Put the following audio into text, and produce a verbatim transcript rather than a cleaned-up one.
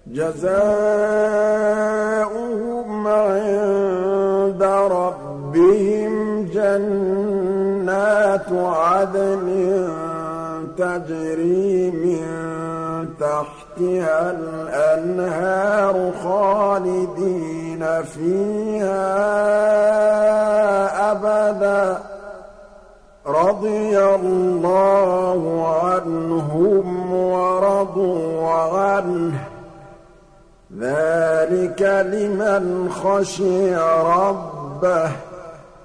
جَزَاؤُهُمْ عِندَ رَبِّهِمْ جَنَّاتُ عَدْنٍ تَجْرِي مِن تَحْتِهَا الْأَنْهَارُ خَالِدِينَ فِيهَا أَبَدًا ۖ رَّضِيَ اللَّهُ عَنْهُمْ وَرَضُوا عَنْهُ ۚ ذَٰلِكَ لِمَنْ خَشِيَ رَبَّهُ